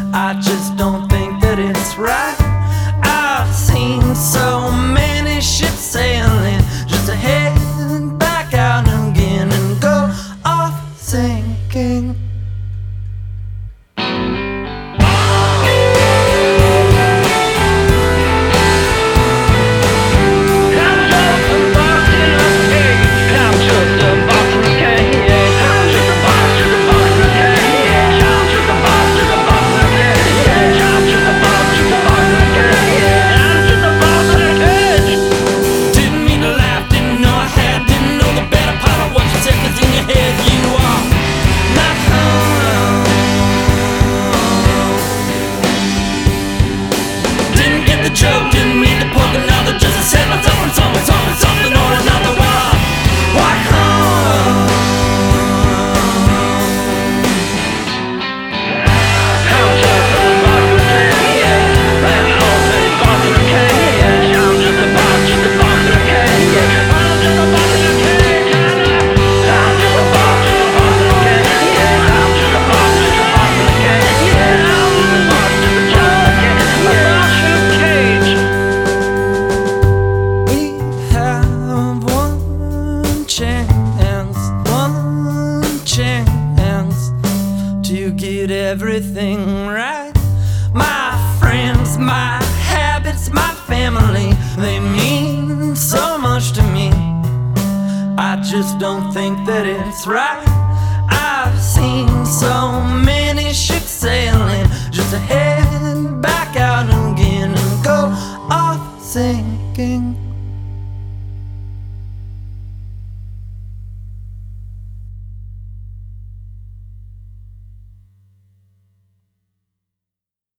I just don't think that it's right. I've seen so many ships sailing just to head back out again and go off sinking. Joke didn't mean to poke another, just to save myself from something or another. Why home? I'm just a box of candy. That whole thing box of candy. I'm just a box of candy. I'm just a box of candy. I'm just a box of candy. I'm just a box of candy. I'm just a box of to get everything right. My friends, my habits, my family, they mean so much to me. I just don't think that it's right. I've seen so many